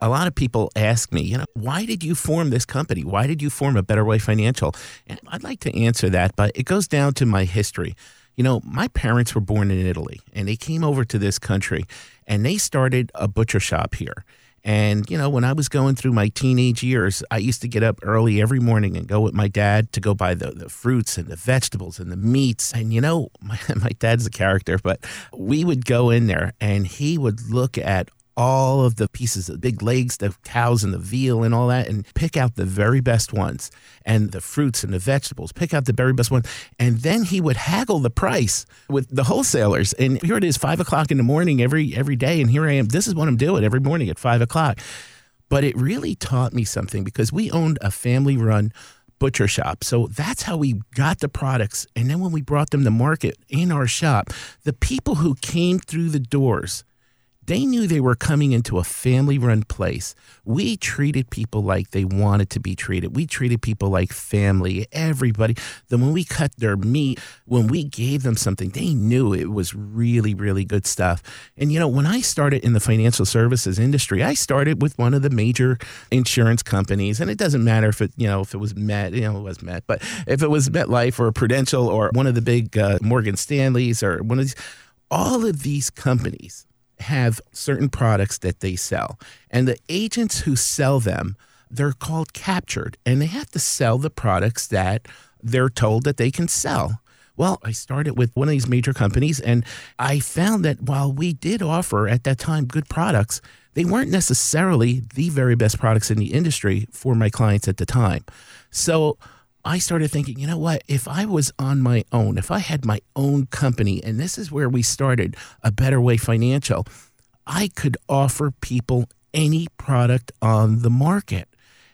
A lot of people ask me, why did you form this company? Why did you form A Better Way Financial? And I'd like to answer that, but it goes down to my history. My parents were born in Italy, and they came over to this country, and they started a butcher shop here. And, when I was going through my teenage years, I used to get up early every morning and go with my dad to go buy the fruits and the vegetables and the meats. And, my dad's a character, but we would go in there and he would look at all of the pieces, the big legs, the cows and the veal and all that, and pick out the very best ones, and the fruits and the vegetables, pick out the very best ones. And then he would haggle the price with the wholesalers. And here it is, 5 o'clock in the morning every day. And here I am. This is what I'm doing every morning at 5 o'clock. But it really taught me something, because we owned a family-run butcher shop. So that's how we got the products. And then when we brought them to market in our shop, the people who came through the doors, they knew they were coming into a family-run place. We treated people like they wanted to be treated. We treated people like family, everybody. Then when we cut their meat, when we gave them something, they knew it was really, really good stuff. And, when I started in the financial services industry, I started with one of the major insurance companies. And it doesn't matter if it was Met, it was Met, but if it was MetLife or Prudential or one of the big Morgan Stanleys or one of these, all of these companies have certain products that they sell. And the agents who sell them, they're called captured, and they have to sell the products that they're told that they can sell. Well, I started with one of these major companies, and I found that while we did offer at that time good products, they weren't necessarily the very best products in the industry for my clients at the time. So I started thinking, you know what, if I was on my own, if I had my own company, and this is where we started A Better Way Financial, I could offer people any product on the market.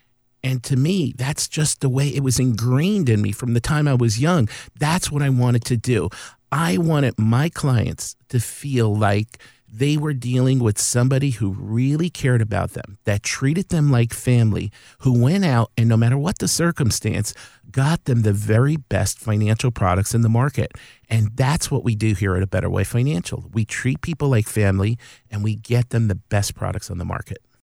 And to me, that's just the way it was ingrained in me from the time I was young. That's what I wanted to do. I wanted my clients to feel like they were dealing with somebody who really cared about them, that treated them like family, who went out and no matter what the circumstance, got them the very best financial products in the market. And that's what we do here at A Better Way Financial. We treat people like family, and we get them the best products on the market.